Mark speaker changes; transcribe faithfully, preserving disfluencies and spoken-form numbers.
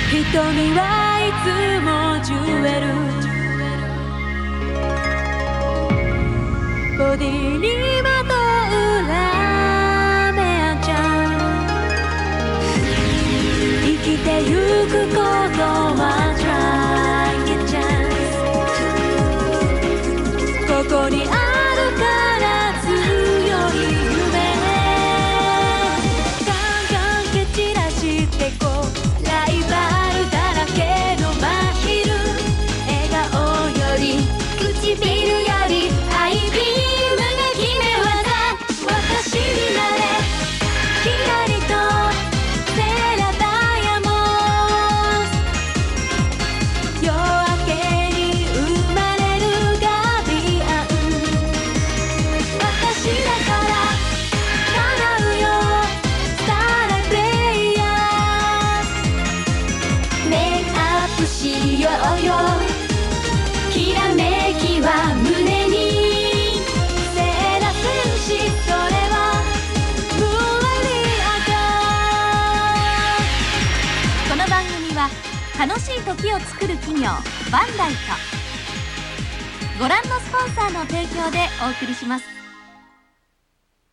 Speaker 1: 瞳はいつもジュエル、ボディにまとうラーメンちゃん、生きてゆくことは Try a chance、 ここにあるから強い夢、ガンガン蹴散らしてこう、ライバルだらけの真昼、笑顔より唇よりアイビームが決め技、私になれキラリとセラダイヤモンド、夜明けに生まれるガビアン、私だから叶うよスターライトプレイヤー、メイクアップしようよ、きらめきは胸にセーラ戦士、それは無理赤。この番組は楽しい時を作る企業バンダイとご覧のスポンサーの提供でお送りします。